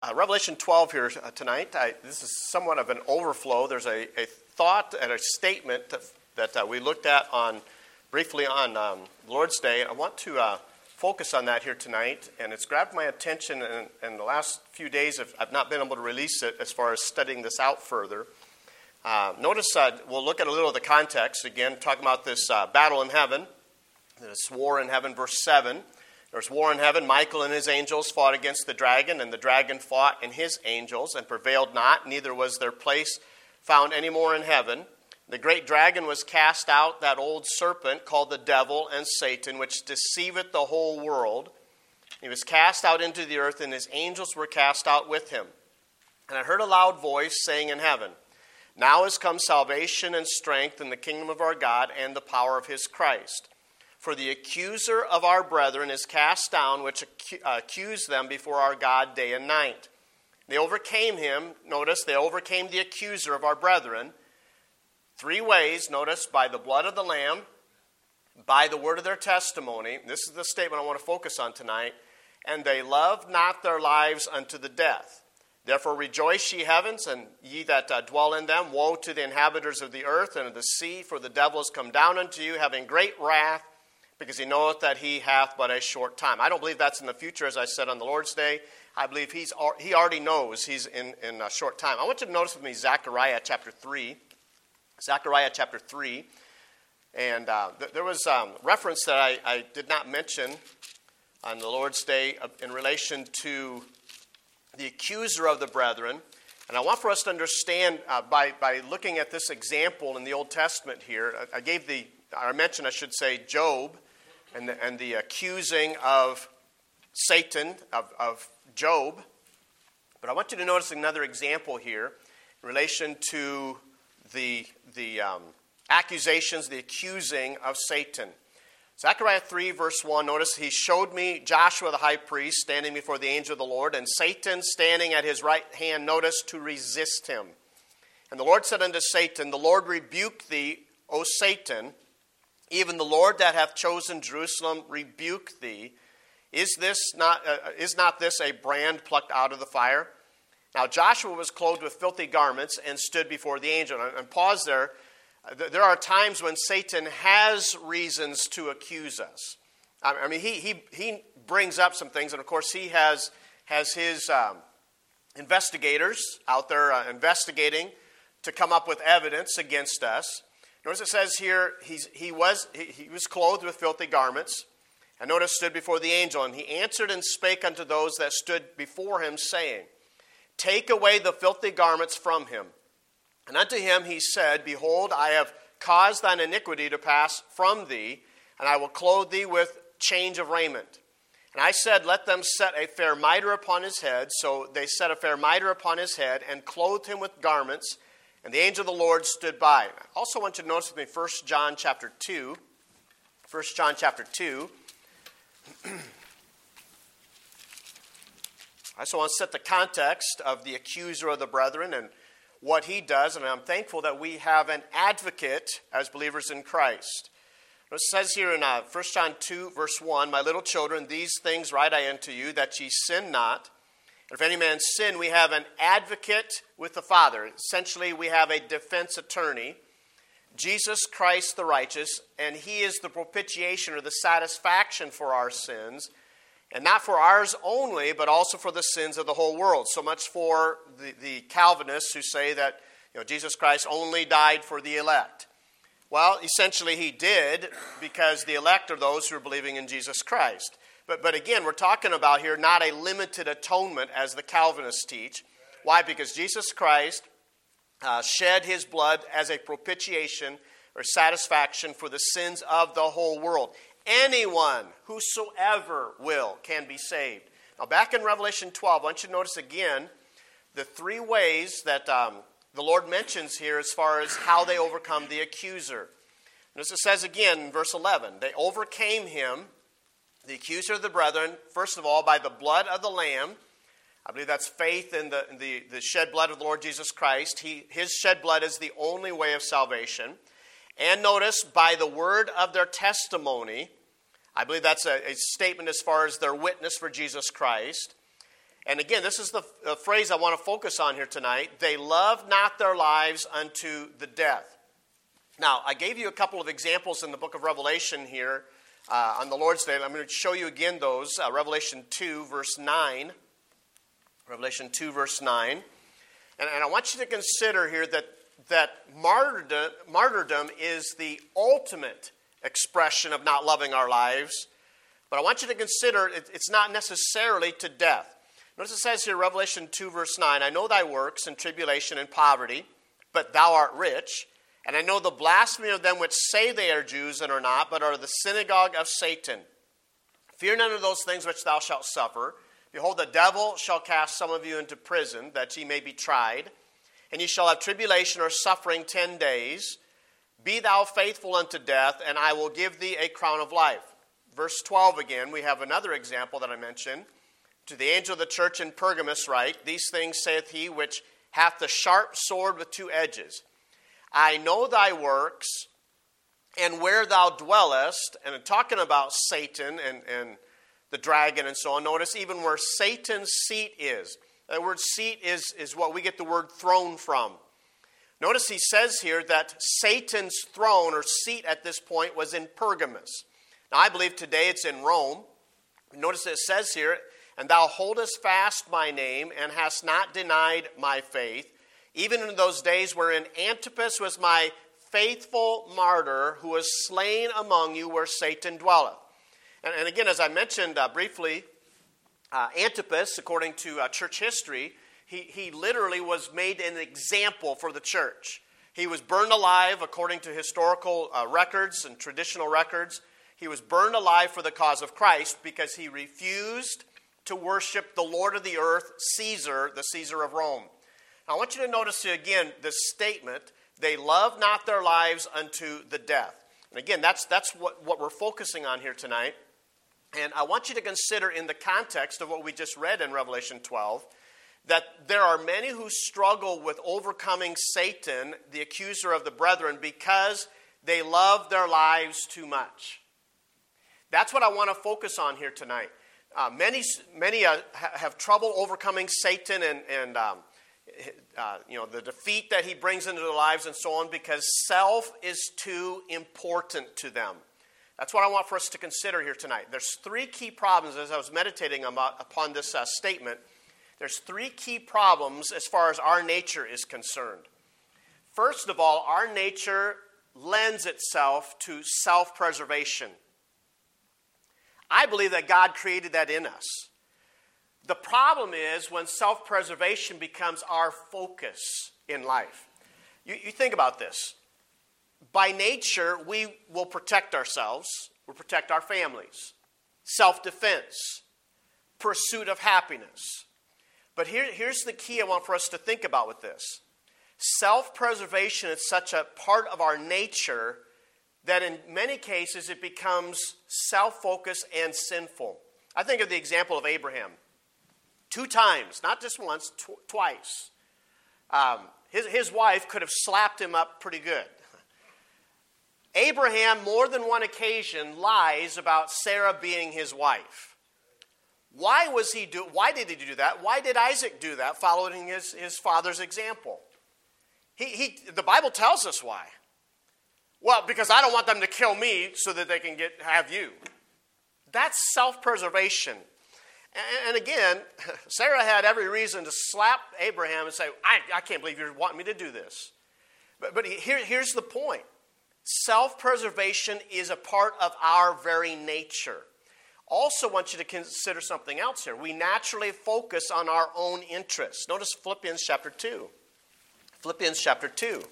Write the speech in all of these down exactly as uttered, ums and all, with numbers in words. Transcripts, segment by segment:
Uh, Revelation twelve here uh, tonight. I, this is somewhat of an overflow. There's a, a thought and a statement that, that uh, we looked at on briefly on um, Lord's Day. I want to uh, focus on that here tonight, and it's grabbed my attention. And in the last few days, I've, I've not been able to release it as far as studying this out further. Uh, notice uh, we'll look at a little of the context again, talking about this uh, battle in heaven, this war in heaven, verse seven. There's war in heaven. Michael and his angels fought against the dragon, and the dragon fought and his angels and prevailed not. Neither was their place found any more in heaven. The great dragon was cast out, that old serpent called the devil and Satan, which deceiveth the whole world. He was cast out into the earth, and his angels were cast out with him. And I heard a loud voice saying in heaven, Now is come salvation and strength in the kingdom of our God and the power of his Christ. For the accuser of our brethren is cast down, which accused them before our God day and night. They overcame him. Notice, they overcame the accuser of our brethren. Three ways, notice, by the blood of the Lamb, by the word of their testimony. This is the statement I want to focus on tonight. And they loved not their lives unto the death. Therefore rejoice, ye heavens, and ye that uh, dwell in them. Woe to the inhabitants of the earth and of the sea, for the devil is come down unto you, having great wrath, because he knoweth that he hath but a short time. I don't believe that's in the future, as I said on the Lord's Day. I believe he's he already knows he's in, in a short time. I want you to notice with me Zechariah chapter three. Zechariah chapter three. And uh, th- there was um, reference that I, I did not mention on the Lord's Day in relation to the accuser of the brethren. And I want for us to understand uh, by, by looking at this example in the Old Testament here. I, I gave the, I mentioned, I should say, Job. And the, and the accusing of Satan, of, of Job. But I want you to notice another example here in relation to the, the um, accusations, the accusing of Satan. Zechariah three, verse one, notice, he showed me Joshua the high priest standing before the angel of the Lord, and Satan standing at his right hand, notice, to resist him. And the Lord said unto Satan, The Lord rebuke thee, O Satan. Even the Lord that hath chosen Jerusalem rebuke thee. Is this not uh, is not this a brand plucked out of the fire? Now Joshua was clothed with filthy garments and stood before the angel. And, and pause there. There are times when Satan has reasons to accuse us. I mean, he he he brings up some things, and of course he has has his um, investigators out there uh, investigating to come up with evidence against us. Notice it says here, he's, he was he, he was clothed with filthy garments, and notice stood before the angel, and he answered and spake unto those that stood before him, saying, Take away the filthy garments from him. And unto him he said, Behold, I have caused thine iniquity to pass from thee, and I will clothe thee with change of raiment. And I said, Let them set a fair mitre upon his head. So they set a fair mitre upon his head, and clothed him with garments. And the angel of the Lord stood by. I also want you to notice with me First John chapter two. First John chapter two. I also want to set the context of the accuser of the brethren and what he does. And I'm thankful that we have an advocate as believers in Christ. It says here in uh, First John two, verse one, My little children, these things write I unto you, that ye sin not. If any man sin, we have an advocate with the Father. Essentially, we have a defense attorney, Jesus Christ the righteous, and he is the propitiation or the satisfaction for our sins, and not for ours only, but also for the sins of the whole world. So much for the, the Calvinists who say that you know, Jesus Christ only died for the elect. Well, essentially he did, because the elect are those who are believing in Jesus Christ. But, but again, we're talking about here not a limited atonement as the Calvinists teach. Why? Because Jesus Christ uh, shed his blood as a propitiation or satisfaction for the sins of the whole world. Anyone, whosoever will, can be saved. Now back in Revelation twelve, I want you to notice again the three ways that um, the Lord mentions here as far as how they overcome the accuser. Notice it says again in verse eleven, they overcame him, the accuser of the brethren, first of all, by the blood of the Lamb. I believe that's faith in the, in the, the shed blood of the Lord Jesus Christ. He, his shed blood is the only way of salvation. And notice, by the word of their testimony. I believe that's a, a statement as far as their witness for Jesus Christ. And again, this is the uh, phrase I want to focus on here tonight. They love not their lives unto the death. Now, I gave you a couple of examples in the book of Revelation here uh, on the Lord's Day. I'm going to show you again those. Uh, Revelation two, verse nine. Revelation two, verse nine. And, and I want you to consider here that, that martyrdom, martyrdom is the ultimate expression of not loving our lives. But I want you to consider it, it's not necessarily to death. Notice it says here, Revelation two, verse nine, I know thy works and tribulation and poverty, but thou art rich. And I know the blasphemy of them which say they are Jews and are not, but are the synagogue of Satan. Fear none of those things which thou shalt suffer. Behold, the devil shall cast some of you into prison, that ye may be tried. And ye shall have tribulation or suffering ten days. Be thou faithful unto death, and I will give thee a crown of life. Verse twelve again, we have another example that I mentioned. To the angel of the church in Pergamos write, These things saith he which hath the sharp sword with two edges. I know thy works, and where thou dwellest, and I'm talking about Satan and, and the dragon and so on. Notice even where Satan's seat is. The word seat is, is what we get the word throne from. Notice he says here that Satan's throne or seat at this point was in Pergamos. Now I believe today it's in Rome. Notice it says here, And thou holdest fast my name, and hast not denied my faith, even in those days wherein Antipas was my faithful martyr, who was slain among you where Satan dwelleth. And, and again, as I mentioned uh, briefly, uh, Antipas, according to uh, church history, he, he literally was made an example for the church. He was burned alive according to historical uh, records and traditional records. He was burned alive for the cause of Christ because he refused to worship the Lord of the earth, Caesar, the Caesar of Rome. Now, I want you to notice again this statement, they love not their lives unto the death. And again, that's, that's what, what we're focusing on here tonight. And I want you to consider in the context of what we just read in Revelation twelve, that there are many who struggle with overcoming Satan, the accuser of the brethren, because they love their lives too much. That's what I want to focus on here tonight. Uh, many many uh, ha- have trouble overcoming Satan and, and um, uh, you know, the defeat that he brings into their lives and so on because self is too important to them. That's what I want for us to consider here tonight. There's three key problems as I was meditating about, upon this uh, statement. There's three key problems as far as our nature is concerned. First of all, our nature lends itself to self-preservation. I believe that God created that in us. The problem is when self-preservation becomes our focus in life. You, you think about this. By nature, we will protect ourselves. We'll protect our families. Self-defense. Pursuit of happiness. But here, here's the key I want for us to think about with this. Self-preservation is such a part of our nature that in many cases it becomes self-focused and sinful. I think of the example of Abraham. Two times, not just once, tw- twice. Um, his, his wife could have slapped him up pretty good. Abraham, more than one occasion, lies about Sarah being his wife. Why was he do? Why did he do that? Why did Isaac do that, following his, his father's example? He, he, the Bible tells us why. Well, because I don't want them to kill me so that they can get have you. That's self-preservation. And, and again, Sarah had every reason to slap Abraham and say, I, I can't believe you're wanting me to do this. But, but here, here's the point. Self-preservation is a part of our very nature. Also want you to consider something else here. We naturally focus on our own interests. Notice Philippians chapter two. Philippians chapter two.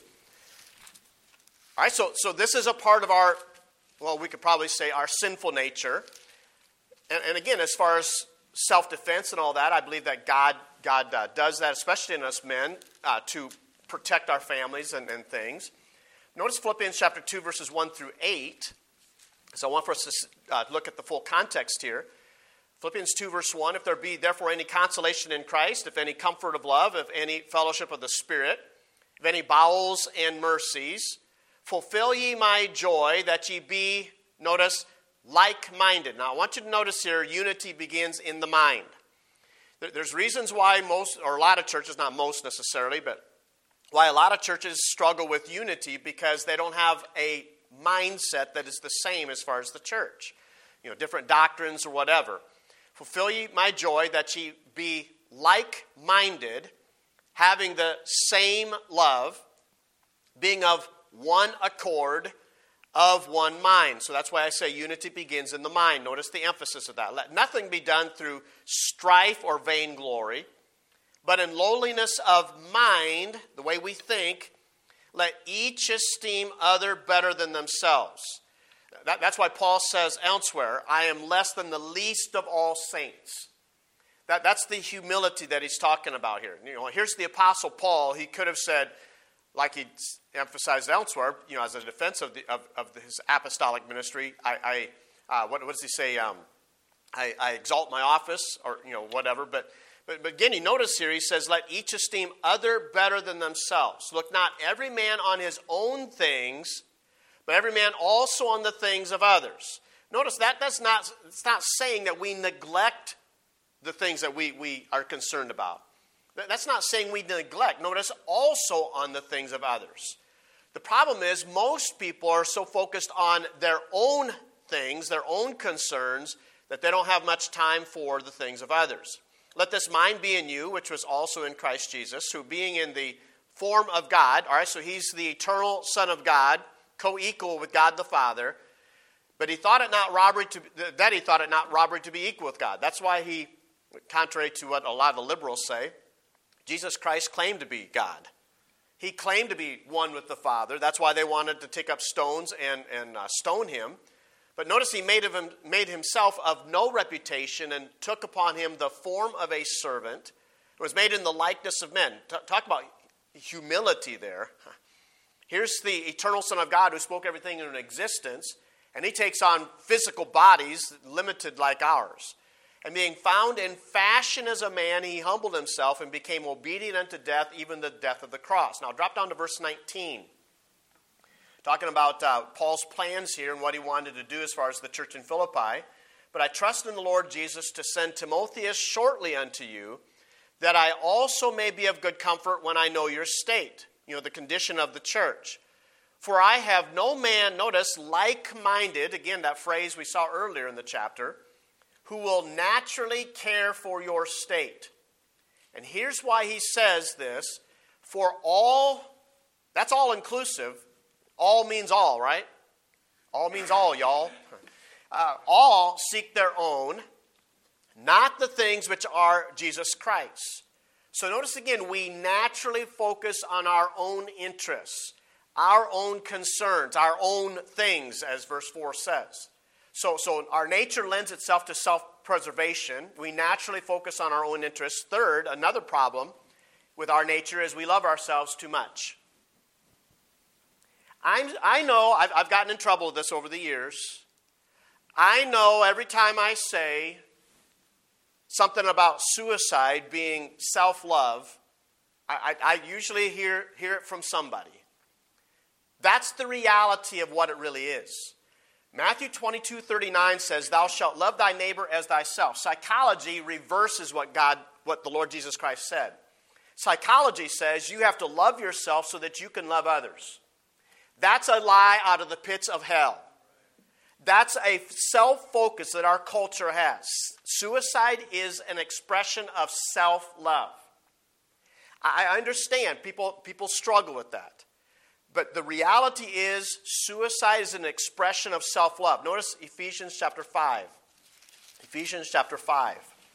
All right, so, so this is a part of our, well, we could probably say our sinful nature. And, and again, as far as self-defense and all that, I believe that God, God uh, does that, especially in us men, uh, to protect our families and, and things. Notice Philippians chapter two, verses one through eight. So I want for us to uh, look at the full context here. Philippians two, verse one, if there be therefore any consolation in Christ, if any comfort of love, if any fellowship of the Spirit, if any bowels and mercies, fulfill ye my joy, that ye be, notice, like-minded. Now, I want you to notice here, unity begins in the mind. There's reasons why most, or a lot of churches, not most necessarily, but why a lot of churches struggle with unity because they don't have a mindset that is the same as far as the church. You know, different doctrines or whatever. Fulfill ye my joy that ye be like-minded, having the same love, being of one accord, of one mind. So that's why I say unity begins in the mind. Notice the emphasis of that. Let nothing be done through strife or vainglory, but in lowliness of mind, the way we think, let each esteem other better than themselves. That, that's why Paul says elsewhere, I am less than the least of all saints. That, that's the humility that he's talking about here. You know, here's the Apostle Paul. He could have said, like he emphasized elsewhere, you know, as a defense of, the, of, of his apostolic ministry, I, I uh, what, what does he say? Um, I, I exalt my office, or you know, whatever. But, but, but again, you notice here he says, "Let each esteem other better than themselves. Look not every man on his own things, but every man also on the things of others." Notice that that's not. It's not saying that we neglect the things that we, we are concerned about. That's not saying we neglect. Notice also on the things of others. The problem is most people are so focused on their own things, their own concerns, that they don't have much time for the things of others. Let this mind be in you, which was also in Christ Jesus, who being in the form of God, all right, so he's the eternal Son of God, co-equal with God the Father, but he thought it not robbery to that he thought it not robbery to be equal with God. That's why he, contrary to what a lot of the liberals say, Jesus Christ claimed to be God. He claimed to be one with the Father. That's why they wanted to take up stones and, and uh, stone him. But notice he made, of him, made himself of no reputation and took upon him the form of a servant. It was made in the likeness of men. T- talk about humility there. Here's the eternal Son of God who spoke everything into existence, and he takes on physical bodies limited like ours. And being found in fashion as a man, he humbled himself and became obedient unto death, even the death of the cross. Now drop down to verse nineteen. Talking about uh, Paul's plans here and what he wanted to do as far as the church in Philippi. But I trust in the Lord Jesus to send Timotheus shortly unto you, that I also may be of good comfort when I know your state, you know, the condition of the church. For I have no man, notice, like-minded, again, that phrase we saw earlier in the chapter, who will naturally care for your state. And here's why he says this. For all, that's all inclusive. All means all, right? All means all, y'all. Uh, all seek their own, not the things which are Jesus Christ. So notice again, we naturally focus on our own interests, our own concerns, our own things, as verse four says. So, so our nature lends itself to self-preservation. We naturally focus on our own interests. Third, another problem with our nature is we love ourselves too much. I'm, I know I've, I've gotten in trouble with this over the years. I know every time I say something about suicide being self-love, I, I, I usually hear, hear it from somebody. That's the reality of what it really is. Matthew twenty-two thirty-nine says, "Thou shalt love thy neighbor as thyself." Psychology reverses what God, what the Lord Jesus Christ said. Psychology says you have to love yourself so that you can love others. That's a lie out of the pits of hell. That's a self-focus that our culture has. Suicide is an expression of self-love. I understand people, people struggle with that. But the reality is, suicide is an expression of self-love. Notice Ephesians chapter five. Ephesians chapter five.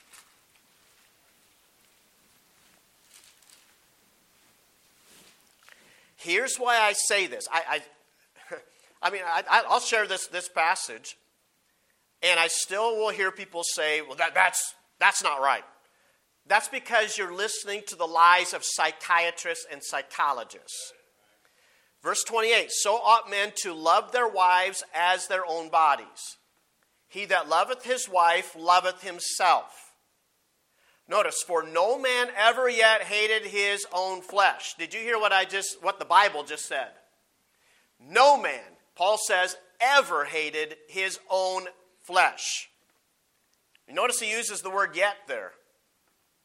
Here's why I say this. I, I, I mean, I, I'll share this, this passage, and I still will hear people say, well, that, that's, that's not right. That's because you're listening to the lies of psychiatrists and psychologists. Verse twenty-eight, "So ought men to love their wives as their own bodies. He that loveth his wife loveth himself." Notice, "For no man ever yet hated his own flesh." Did you hear what I just, what the Bible just said? No man, Paul says, ever hated his own flesh. You notice he uses the word "yet" there.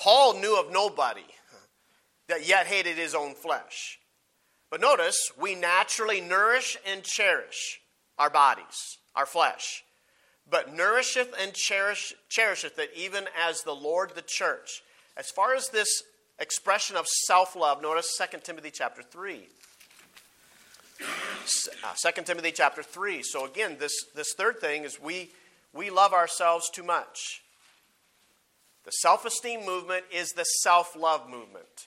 Paul knew of nobody that yet hated his own flesh. But notice, we naturally nourish and cherish our bodies, our flesh. But nourisheth and cherish, cherisheth it even as the Lord the church. As far as this expression of self-love, notice Second Timothy chapter three. Uh, Second Timothy chapter three. So again, this, this third thing is we, we love ourselves too much. The self-esteem movement is the self-love movement.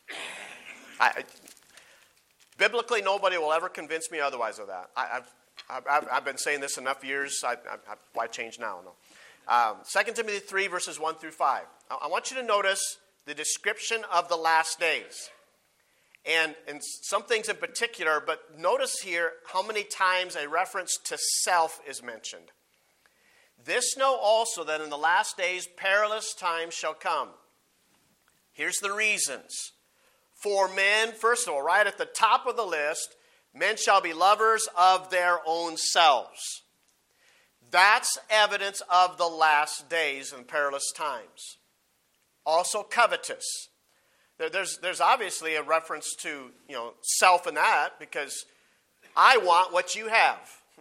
I, biblically, nobody will ever convince me otherwise of that. I, I've, I've, I've been saying this enough years. I, I, why change now? No. Um, Second Timothy three, verses one through five. I, I want you to notice the description of the last days. And, and some things in particular, but notice here how many times a reference to self is mentioned. This know also that in the last days perilous times shall come. Here's the reasons. For men, first of all, right at the top of the list, men shall be lovers of their own selves. That's evidence of the last days and perilous times. Also covetous. There, there's, there's obviously a reference to, you know, self in that, because I want what you have.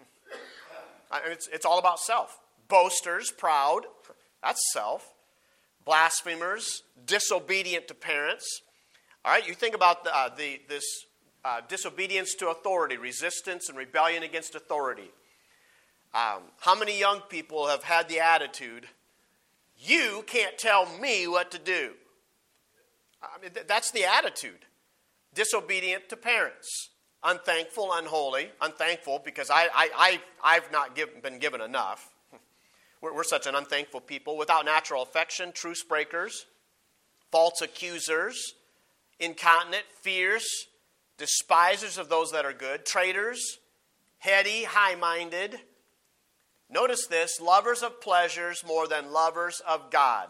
It's, it's all about self. Boasters, proud, that's self. Blasphemers, disobedient to parents. All right, you think about the, uh, the, this uh, disobedience to authority, resistance and rebellion against authority. Um, how many young people have had the attitude, you can't tell me what to do? I mean, th- that's the attitude. Disobedient to parents. Unthankful, unholy. Unthankful because I, I, I, I've not give, been given enough. We're, we're such an unthankful people. Without natural affection, truce breakers, false accusers, incontinent, fierce, despisers of those that are good, traitors, heady, high-minded. Notice this, lovers of pleasures more than lovers of God.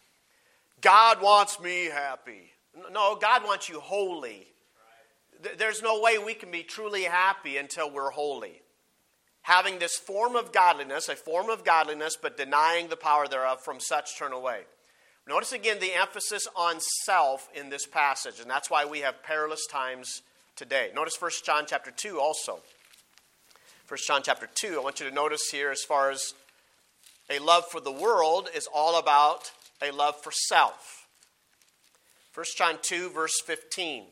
God wants me happy. No, God wants you holy. There's no way we can be truly happy until we're holy. Having this form of godliness, a form of godliness, but denying the power thereof, from such turn away. Notice again the emphasis on self in this passage, and that's why we have perilous times today. Notice First John chapter two also. First John chapter two, I want you to notice here, as far as a love for the world is all about a love for self. First John two, verse fifteen.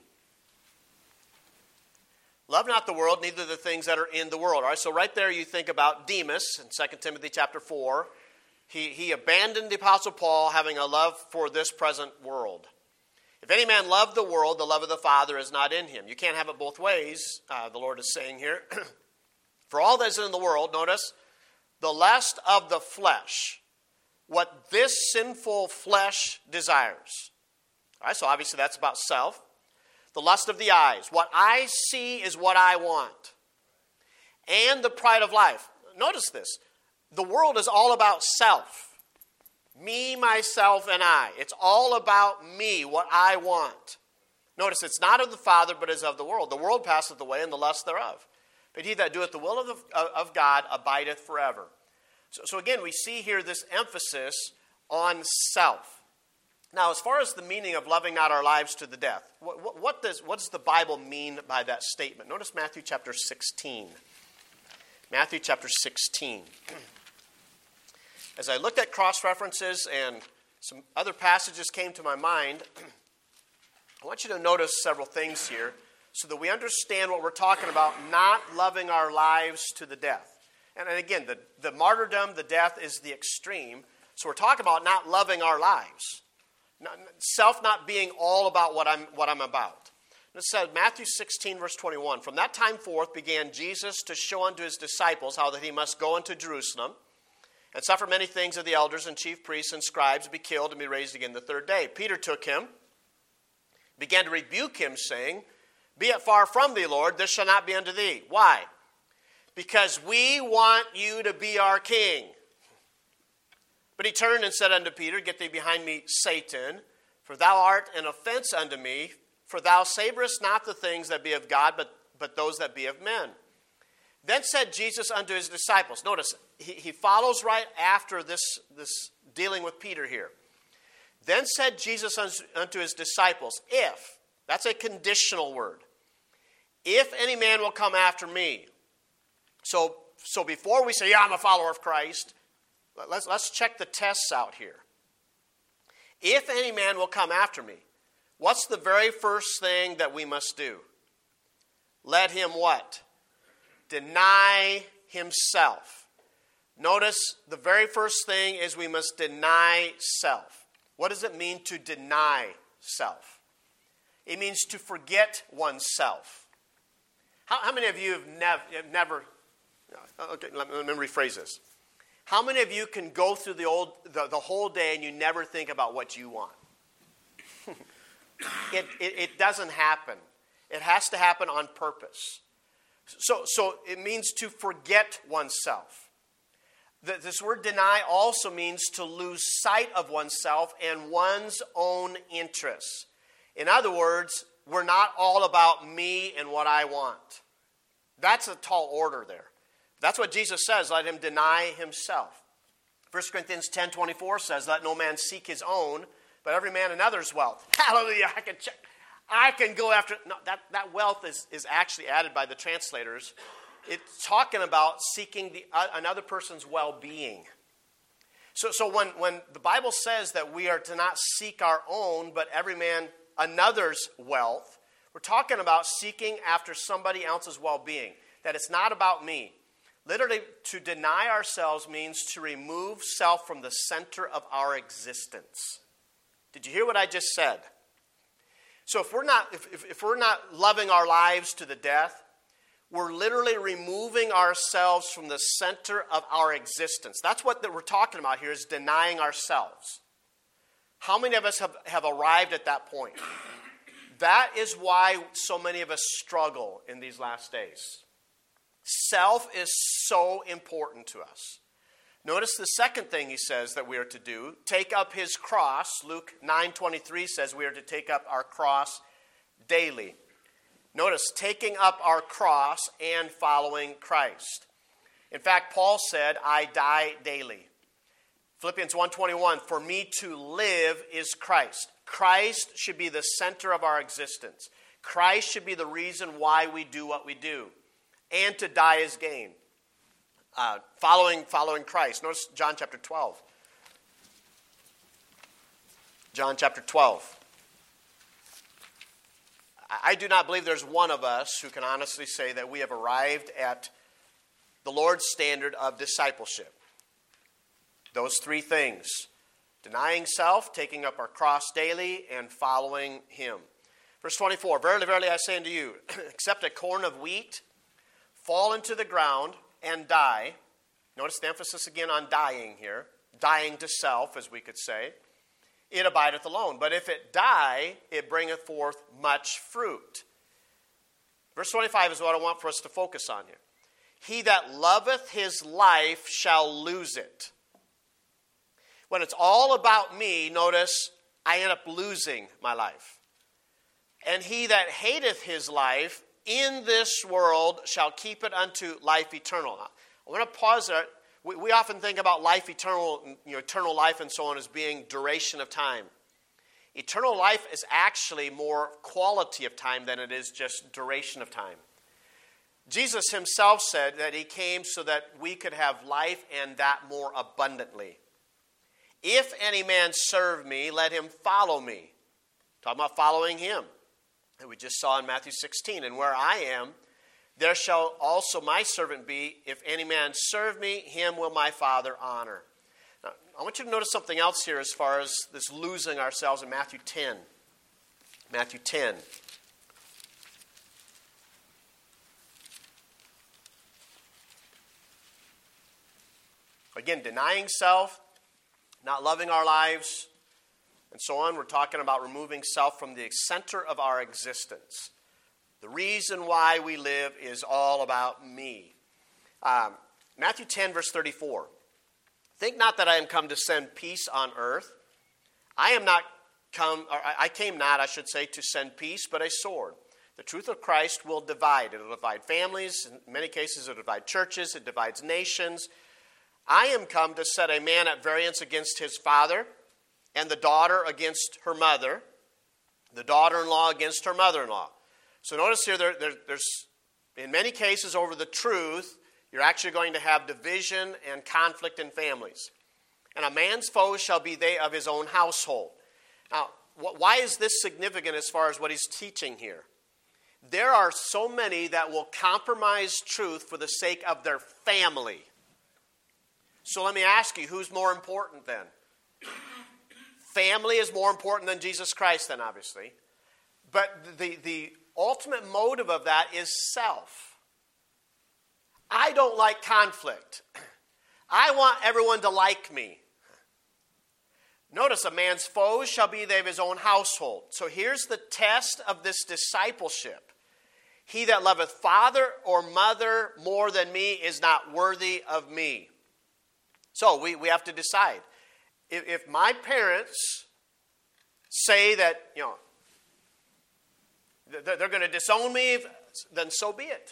Love not the world, neither the things that are in the world. All right, so right there you think about Demas in Second Timothy chapter four. He, he abandoned the Apostle Paul, having a love for this present world. If any man love the world, the love of the Father is not in him. You can't have it both ways, uh, the Lord is saying here. For all that is in the world, notice, the lust of the flesh, what this sinful flesh desires. All right, so obviously that's about self. The lust of the eyes. What I see is what I want. And the pride of life. Notice this. The world is all about self. Me, myself, and I. It's all about me, what I want. Notice it's not of the Father, but is of the world. The world passeth away, and the lust thereof. But he that doeth the will of, the, of God abideth forever. So, so again, we see here this emphasis on self. Now, as far as the meaning of loving not our lives to the death, what, what, what, does, what does the Bible mean by that statement? Notice Matthew chapter sixteen. Matthew chapter sixteen. As I looked at cross-references and some other passages came to my mind, I want you to notice several things here so that we understand what we're talking about, not loving our lives to the death. And, and again, the, the martyrdom, the death is the extreme. So we're talking about not loving our lives. Not, self not being all about what I'm, what I'm about. And it said, Matthew sixteen, verse twenty-one, from that time forth began Jesus to show unto his disciples how that he must go into Jerusalem and suffer many things of the elders and chief priests and scribes, be killed, and be raised again the third day. Peter took him, began to rebuke him, saying, be it far from thee, Lord, this shall not be unto thee. Why? Because we want you to be our king. But he turned and said unto Peter, get thee behind me, Satan, for thou art an offense unto me, for thou savorest not the things that be of God, but, but those that be of men. Then said Jesus unto his disciples, notice, he, he follows right after this, this dealing with Peter here. Then said Jesus unto his disciples, if, that's a conditional word, if any man will come after me. So, so before we say, yeah, I'm a follower of Christ, let's, let's check the tests out here. If any man will come after me, what's the very first thing that we must do? Let him what? Deny himself. Notice the very first thing is we must deny self. What does it mean to deny self? It means to forget oneself. How, how many of you have, nev- have never, okay, let me, let me rephrase this. How many of you can go through the, old, the, the whole day and you never think about what you want? it, it, it doesn't happen. It has to happen on purpose. So, so it means to forget oneself. The, this word deny also means to lose sight of oneself and one's own interests. In other words, we're not all about me and what I want. That's a tall order there. That's what Jesus says, let him deny himself. First Corinthians ten twenty-four says, let no man seek his own, but every man another's wealth. Hallelujah, I can check. I can go after, no, that, that wealth is, is actually added by the translators. It's talking about seeking the, uh, another person's well-being. So, so when, when the Bible says that we are to not seek our own, but every man another's wealth, we're talking about seeking after somebody else's well-being. That it's not about me. Literally, to deny ourselves means to remove self from the center of our existence. Did you hear what I just said? So if we're not, if, if, if we're not loving our lives to the death, we're literally removing ourselves from the center of our existence. That's what that we're talking about here, is denying ourselves. How many of us have, have arrived at that point? That is why so many of us struggle in these last days. Self is so important to us. Notice the second thing he says that we are to do, take up his cross. Luke nine twenty-three says we are to take up our cross daily. Notice, taking up our cross and following Christ. In fact, Paul said, I die daily. Philippians one twenty-one, for me to live is Christ. Christ should be the center of our existence. Christ should be the reason why we do what we do. And to die is gain. Uh, following, following Christ. Notice John chapter twelve. John chapter twelve. I do not believe there's one of us who can honestly say that we have arrived at the Lord's standard of discipleship. Those three things. Denying self, taking up our cross daily, and following him. Verse twenty-four, verily, verily, I say unto you, except a corn of wheat fall into the ground and die. Notice the emphasis again on dying here. Dying to self, as we could say. It abideth alone. But if it die, it bringeth forth much fruit. Verse twenty-five is what I want for us to focus on here. He that loveth his life shall lose it. When it's all about me, notice, I end up losing my life. And he that hateth his life in this world shall keep it unto life eternal. I want to pause there. We, we often think about life eternal, you know, eternal life and so on as being duration of time. Eternal life is actually more quality of time than it is just duration of time. Jesus himself said that he came so that we could have life and that more abundantly. If any man serve me, let him follow me. Talking about following him. And we just saw in Matthew sixteen. And where I am, there shall also my servant be. If any man serve me, him will my Father honor. Now, I want you to notice something else here as far as this losing ourselves in Matthew ten. Matthew ten. Again, denying self, not loving our lives, and so on. We're talking about removing self from the center of our existence. The reason why we live is all about me. Um, Matthew ten, verse thirty-four. Think not that I am come to send peace on earth. I am not come, or I came not, I should say, to send peace, but a sword. The truth of Christ will divide. It will divide families. In many cases, it will divide churches. It divides nations. I am come to set a man at variance against his father, and the daughter against her mother, the daughter-in-law against her mother-in-law. So notice here, there, there, there's, in many cases, over the truth, you're actually going to have division and conflict in families. And a man's foes shall be they of his own household. Now, wh- why is this significant as far as what he's teaching here? There are so many that will compromise truth for the sake of their family. So let me ask you, who's more important then? Family is more important than Jesus Christ then, obviously. But the, the ultimate motive of that is self. I don't like conflict. I want everyone to like me. Notice, a man's foes shall be they of his own household. So here's the test of this discipleship. He that loveth father or mother more than me is not worthy of me. So we, we have to decide. If, if my parents say that, you know, they're going to disown me, then so be it.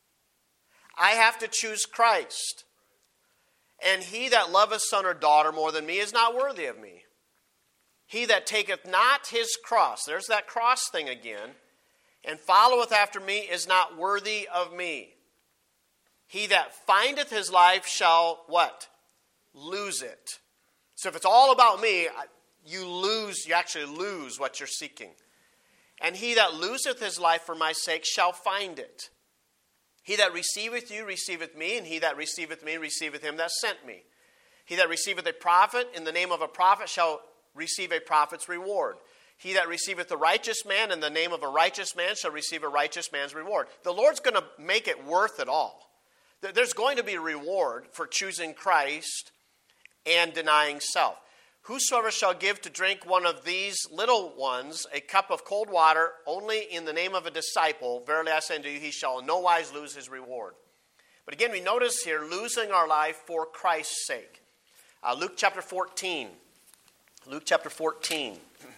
I have to choose Christ. And he that loveth son or daughter more than me is not worthy of me. He that taketh not his cross, there's that cross thing again, and followeth after me is not worthy of me. He that findeth his life shall, what? Lose it. So if it's all about me, you lose, you actually lose what you're seeking. And he that loseth his life for my sake shall find it. He that receiveth you receiveth me, and he that receiveth me receiveth him that sent me. He that receiveth a prophet in the name of a prophet shall receive a prophet's reward. He that receiveth a righteous man in the name of a righteous man shall receive a righteous man's reward. The Lord's going to make it worth it all. There's going to be a reward for choosing Christ and denying self. Whosoever shall give to drink one of these little ones a cup of cold water only in the name of a disciple, verily I say unto you, he shall in no wise lose his reward. But again, we notice here, losing our life for Christ's sake. Uh, Luke chapter fourteen. Luke chapter fourteen.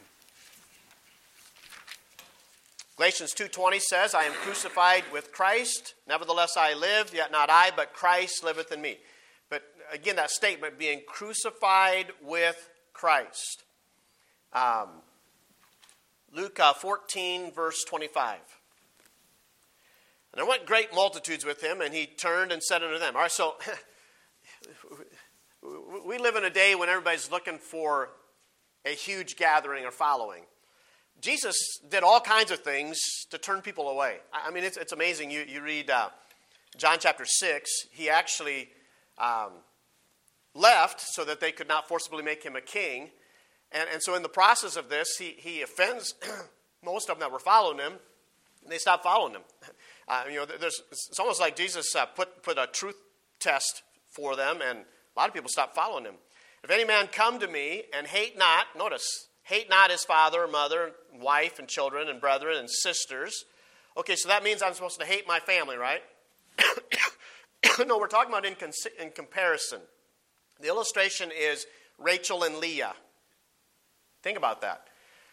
Galatians two twenty says, I am crucified with Christ, nevertheless I live, yet not I, but Christ liveth in me. But again, that statement, being crucified with Christ. Um, Luke uh, fourteen, verse twenty-five. And there went great multitudes with him, and he turned and said unto them. All right, so we live in a day when everybody's looking for a huge gathering or following. Jesus did all kinds of things to turn people away. I mean, it's, it's amazing. You, you read uh, John chapter six, he actually um, left so that they could not forcibly make him a king. And, and so in the process of this, he, he offends most of them that were following him, and they stopped following him. Uh, you know, there's, it's almost like Jesus uh, put, put a truth test for them, and a lot of people stopped following him. If any man come to me and hate not, notice, hate not his father, mother, wife, and children, and brethren, and sisters. Okay, so that means I'm supposed to hate my family, right? No, we're talking about in, cons- in comparison. The illustration is Rachel and Leah. Think about that.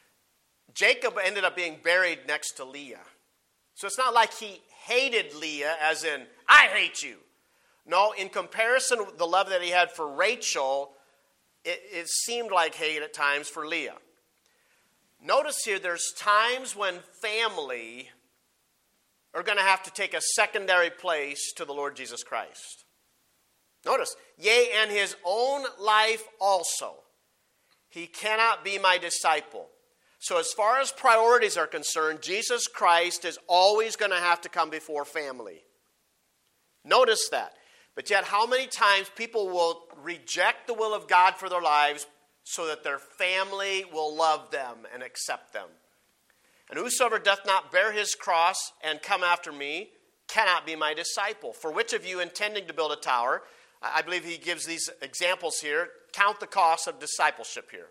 Jacob ended up being buried next to Leah. So it's not like he hated Leah as in, I hate you. No, in comparison with the love that he had for Rachel, it, it seemed like hate at times for Leah. Notice here, there's times when family are going to have to take a secondary place to the Lord Jesus Christ. Notice, yea, and his own life also. He cannot be my disciple. So as far as priorities are concerned, Jesus Christ is always going to have to come before family. Notice that. But yet, how many times people will reject the will of God for their lives so that their family will love them and accept them. And whosoever doth not bear his cross and come after me cannot be my disciple. For which of you intending to build a tower, I believe he gives these examples here, count the cost of discipleship here.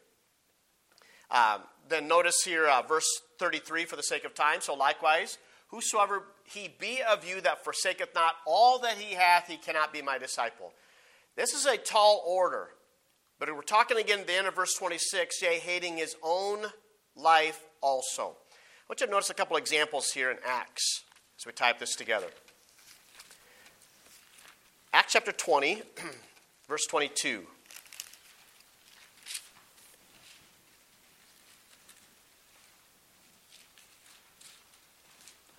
Um, then notice here uh, verse thirty-three for the sake of time. So likewise, whosoever he be of you that forsaketh not all that he hath, he cannot be my disciple. This is a tall order. But we're talking again at the end of verse twenty-six, yea, hating his own life also. I want you to notice a couple examples here in Acts as we type this together. Acts chapter twenty, verse twenty-two.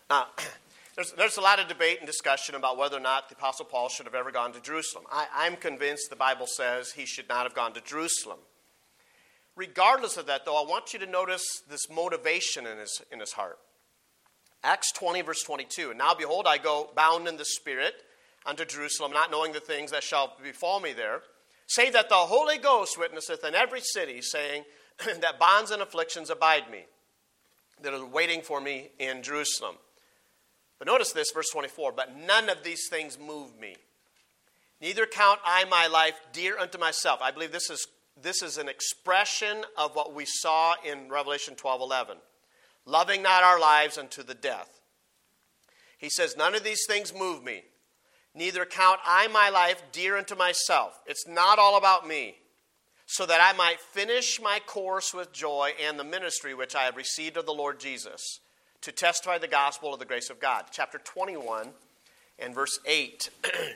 Now, there's, there's a lot of debate and discussion about whether or not the Apostle Paul should have ever gone to Jerusalem. I, I'm convinced the Bible says he should not have gone to Jerusalem. Regardless of that, though, I want you to notice this motivation in his, in his heart. Acts twenty, verse twenty-two. And now, behold, I go bound in the Spirit unto Jerusalem, not knowing the things that shall befall me there, save that the Holy Ghost witnesseth in every city, saying that bonds and afflictions abide me, that are waiting for me in Jerusalem. But notice this, verse twenty-four. But none of these things move me. Neither count I my life dear unto myself. I believe this is This is an expression of what we saw in Revelation twelve eleven. Loving not our lives unto the death. He says, none of these things move me. Neither count I my life dear unto myself. It's not all about me. So that I might finish my course with joy and the ministry which I have received of the Lord Jesus, to testify the gospel of the grace of God. Chapter twenty-one and verse eight.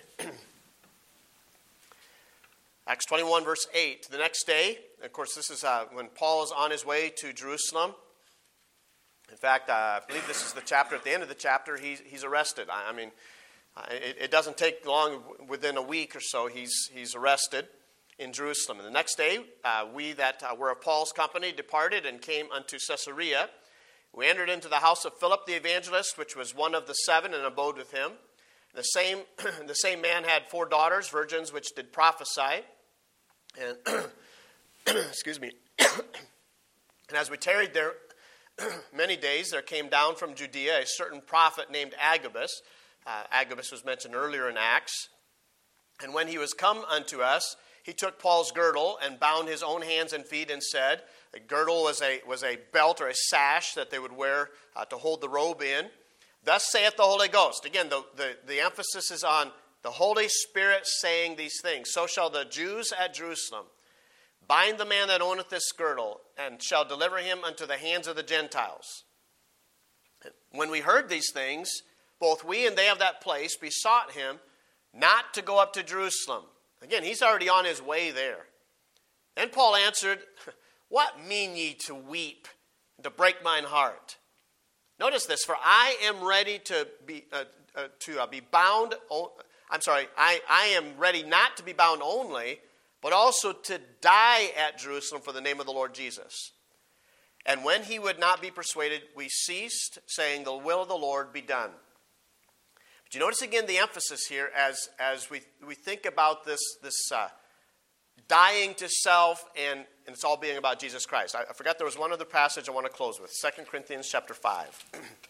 Acts twenty-one, verse eight. The next day, of course, this is uh, when Paul is on his way to Jerusalem. In fact, uh, I believe this is the chapter, at the end of the chapter, he's, he's arrested. I, I mean, uh, it, it doesn't take long, within a week or so, he's, he's arrested in Jerusalem. And the next day, uh, we that uh, were of Paul's company departed and came unto Caesarea. We entered into the house of Philip the evangelist, which was one of the seven, and abode with him. The same, the same man had four daughters, virgins, which did prophesy. And, excuse me. And as we tarried there many days, there came down from Judea a certain prophet named Agabus. Uh, Agabus was mentioned earlier in Acts. And when he was come unto us, he took Paul's girdle and bound his own hands and feet and said, a girdle was a, was a belt or a sash that they would wear uh, to hold the robe in. Thus saith the Holy Ghost. Again, the, the, the emphasis is on the Holy Spirit saying these things. So shall the Jews at Jerusalem bind the man that owneth this girdle, and shall deliver him unto the hands of the Gentiles. When we heard these things, both we and they of that place besought him not to go up to Jerusalem. Again, he's already on his way there. Then Paul answered, what mean ye to weep, to break mine heart? Notice this, for I am ready to be uh, uh, to uh, be bound. O- I'm sorry, I, I am ready not to be bound only, but also to die at Jerusalem for the name of the Lord Jesus. And when he would not be persuaded, we ceased, saying, the will of the Lord be done. But you notice again the emphasis here as, as we, we think about this, this uh, dying to self, and, and it's all being about Jesus Christ. I, I forgot there was one other passage I want to close with, Second Corinthians chapter five.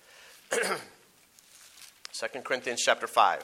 Second Corinthians chapter five.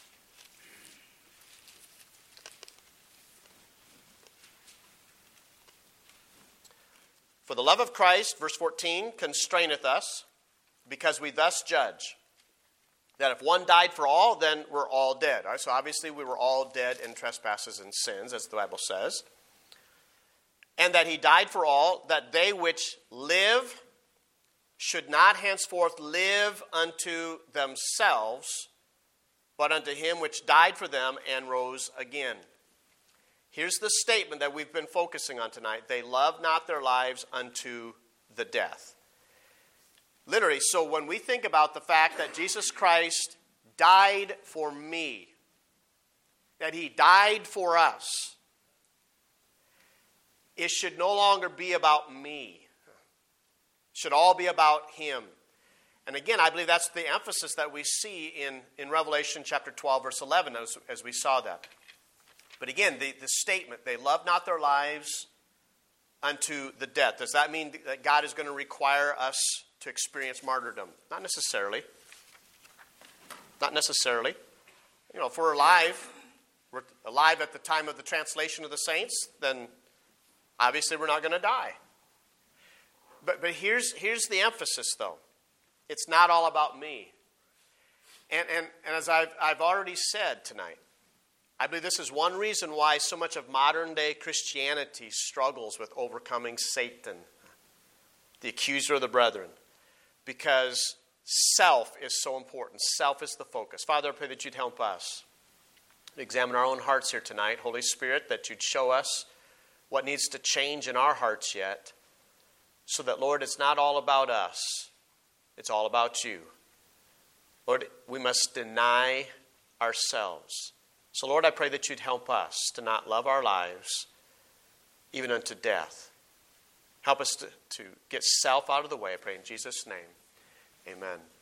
For the love of Christ, verse fourteen, constraineth us, because we thus judge, that if one died for all, then we're all dead. All right, so obviously we were all dead in trespasses and sins, as the Bible says. And that he died for all, that they which live should not henceforth live unto themselves, but unto him which died for them and rose again. Here's the statement that we've been focusing on tonight. They love not their lives unto the death. Literally, so when we think about the fact that Jesus Christ died for me, that he died for us, it should no longer be about me. It should all be about him. And again, I believe that's the emphasis that we see in, in Revelation chapter twelve, verse eleven, as, as we saw that. But again, the, the statement, they love not their lives unto the death. Does that mean that God is going to require us to experience martyrdom? Not necessarily. Not necessarily. You know, if we're alive, we're alive at the time of the translation of the saints, then obviously we're not going to die. But but here's here's the emphasis, though. It's not all about me. And and, and as I've I've already said tonight, I believe this is one reason why so much of modern-day Christianity struggles with overcoming Satan, the accuser of the brethren, because self is so important. Self is the focus. Father, I pray that you'd help us examine our own hearts here tonight. Holy Spirit, that you'd show us what needs to change in our hearts yet, so that, Lord, it's not all about us. It's all about you. Lord, we must deny ourselves. So, Lord, I pray that you'd help us to not love our lives even unto death. Help us to, to get self out of the way, I pray in Jesus' name. Amen.